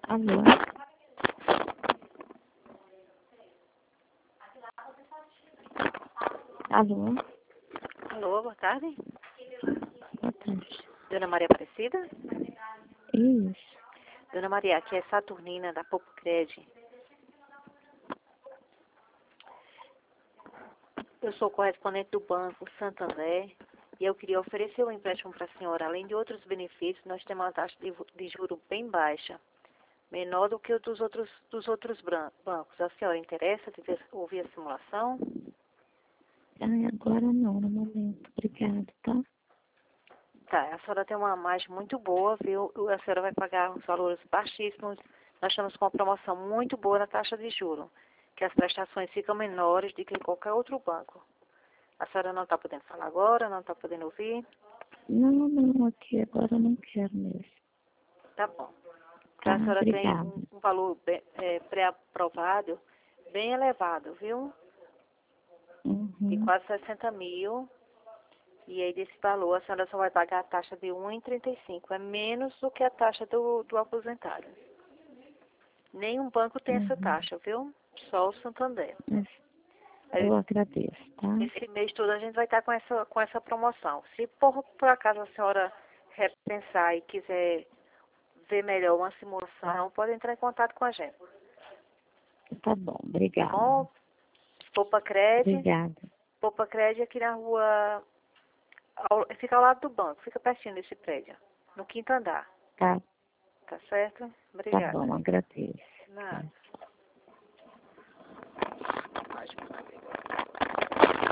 Alô? Alô? Alô, boa tarde. Boa tarde. Dona Maria Aparecida? Isso. Dona Maria, aqui é Saturnina, da Popcred. Eu sou correspondente do Banco Santander e eu queria oferecer um empréstimo para a senhora. Além de outros benefícios, nós temos uma taxa de juros bem baixa, menor do que o dos outros bancos. A senhora interessa de ouvir a simulação? Ai, agora não, no momento. Obrigada, tá? Tá, a senhora tem uma margem muito boa, viu? A senhora vai pagar uns valores baixíssimos. Nós estamos com uma promoção muito boa na taxa de juros, que as prestações ficam menores do que em qualquer outro banco. A senhora não está podendo falar agora, não está podendo ouvir? Não, aqui agora eu não quero mesmo. Tá bom. Tá, Então, a senhora tem obrigada. um valor pré-aprovado bem elevado, viu? De Uhum. quase 60 mil. E aí, desse valor, a senhora só vai pagar a taxa de 1,35. É menos do que a taxa do aposentado. Nenhum banco tem essa Uhum. taxa, viu? Só o Santander. Mas Aí, eu agradeço, tá? esse mês todo a gente vai estar com essa promoção. Se por acaso a senhora repensar e quiser ver melhor uma simulação, pode entrar em contato com a gente. Tá bom, Tá obrigada. bom? Popcred. Obrigada. Popcred aqui na rua, fica ao lado do banco, fica pertinho desse prédio, no quinto andar. Tá, Tá certo? tá Obrigada. bom, agradeço. Nada.